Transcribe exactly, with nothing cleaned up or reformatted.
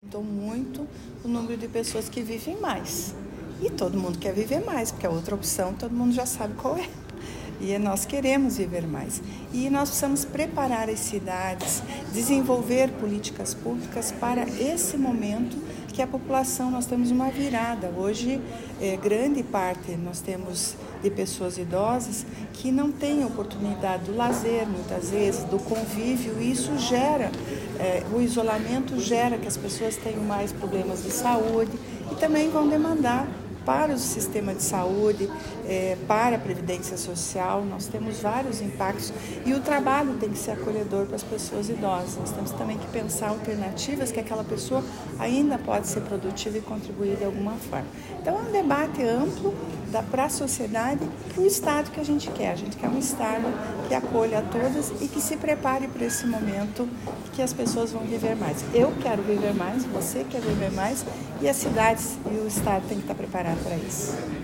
Aumentou muito o número de pessoas que vivem mais. E todo mundo quer viver mais, porque a outra opção todo mundo já sabe qual é. E nós queremos viver mais. E nós precisamos preparar as cidades, desenvolver políticas públicas para esse momento que a população, nós temos uma virada. Hoje, é, grande parte nós temos de pessoas idosas que não têm oportunidade do lazer, muitas vezes, do convívio, e isso gera, é, o isolamento gera que as pessoas tenham mais problemas de saúde e também vão demandar para o sistema de saúde, é, para a previdência social. Nós temos vários impactos e o trabalho tem que ser acolhedor para as pessoas idosas. Nós temos também que pensar alternativas que aquela pessoa ainda pode ser produtiva e contribuir de alguma forma. Então é um debate amplo para a sociedade e o Estado que a gente quer. A gente quer um Estado que acolha a todas e que se prepare para esse momento que as pessoas vão viver mais. Eu quero viver mais, você quer viver mais e as cidades e o Estado tem que estar preparado para isso.